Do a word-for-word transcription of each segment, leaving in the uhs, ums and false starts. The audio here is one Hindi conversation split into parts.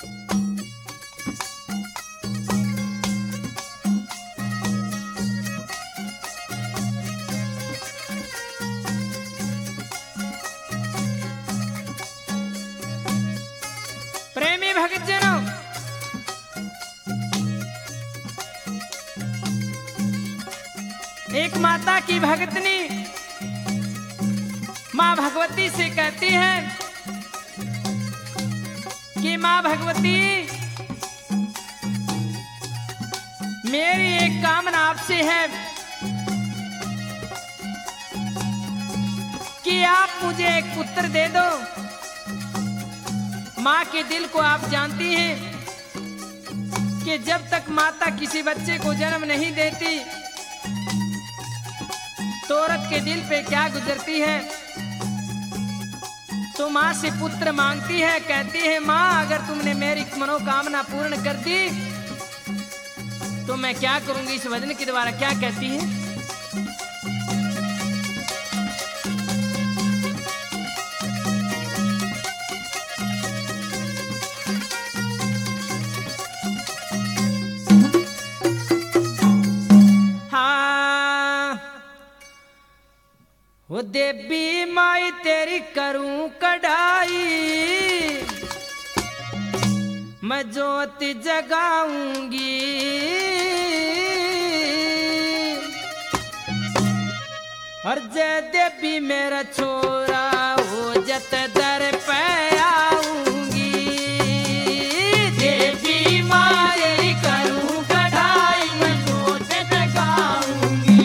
प्रेमी भक्तजनों, एक माता की भगतनी माँ भगवती से कहती है कि माँ भगवती, मेरी एक कामना आपसे है कि आप मुझे एक पुत्र दे दो। माँ के दिल को आप जानती हैं कि जब तक माता किसी बच्चे को जन्म नहीं देती तो औरत के दिल पे क्या गुजरती है। तो माँ से पुत्र मांगती है, कहती है माँ अगर तुमने मेरी मनोकामना पूर्ण कर दी तो मैं क्या करूंगी। इस भजन के द्वारा क्या कहती है? वो देवी माई तेरी करूं कढ़ाई, मैं ज्योत जगाऊंगी। और जय देवी मेरा छोरा हो जत दर पे आऊंगी। देवी माई करूं कढ़ाई, मैं ज्योत जगाऊंगी।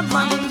मंगल